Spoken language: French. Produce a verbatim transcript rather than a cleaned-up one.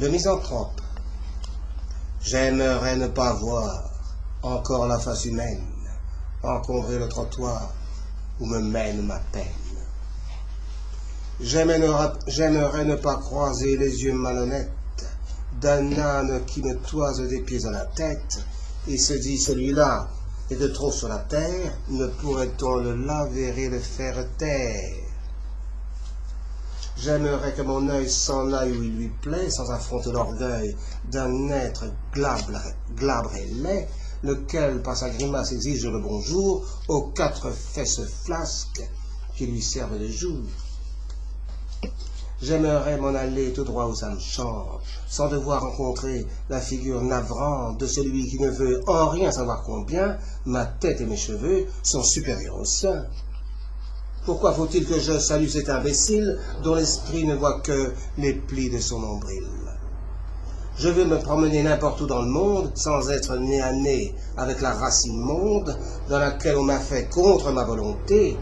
Le misanthrope. J'aimerais ne pas voir encore la face humaine encombrer le trottoir où me mène ma peine. J'aimerais ne pas croiser les yeux malhonnêtes d'un âne qui me toise des pieds à la tête et se dit, celui-là est de trop sur la terre, ne pourrait-on le laver et le faire taire? J'aimerais que mon œil s'en aille où il lui plaît, sans affronter l'orgueil d'un être glabre, glabre et laid, lequel, par sa grimace, exige le bonjour aux quatre fesses flasques qui lui servent de jour. J'aimerais m'en aller tout droit où ça me change, sans devoir rencontrer la figure navrante de celui qui ne veut en rien savoir combien ma tête et mes cheveux sont supérieurs au sien. Pourquoi faut-il que je salue cet imbécile dont l'esprit ne voit que les plis de son nombril? Je veux me promener n'importe où dans le monde sans être nez à nez avec la race immonde dans laquelle on m'a fait contre ma volonté